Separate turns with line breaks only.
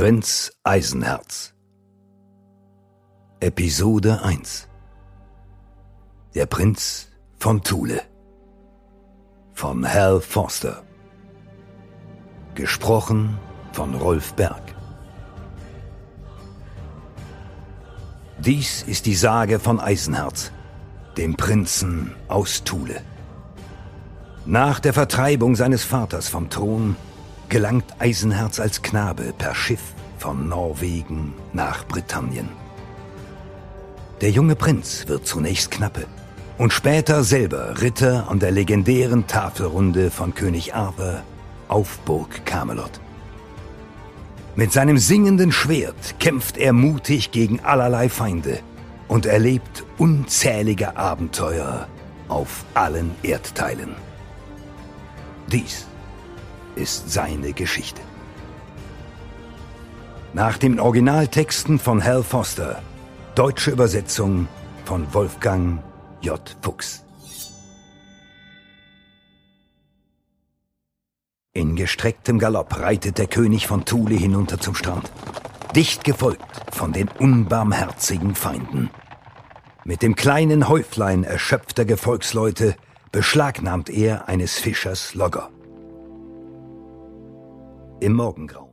Prinz Eisenherz. Episode 1. Der Prinz von Thule. Von Hal Foster. Gesprochen von Rolf Berg. Dies ist die Sage von Eisenherz, dem Prinzen aus Thule. Nach der Vertreibung seines Vaters vom Thron gelangt Eisenherz als Knabe per Schiff von Norwegen nach Britannien. Der junge Prinz wird zunächst Knappe und später selber Ritter an der legendären Tafelrunde von König Arthur auf Burg Camelot. Mit seinem singenden Schwert kämpft er mutig gegen allerlei Feinde und erlebt unzählige Abenteuer auf allen Erdteilen. Dies ist seine Geschichte. Nach den Originaltexten von Hal Foster, deutsche Übersetzung von Wolfgang J. Fuchs. In gestrecktem Galopp reitet der König von Thule hinunter zum Strand, dicht gefolgt von den unbarmherzigen Feinden. Mit dem kleinen Häuflein erschöpfter Gefolgsleute beschlagnahmt er eines Fischers Logger. Im Morgengrauen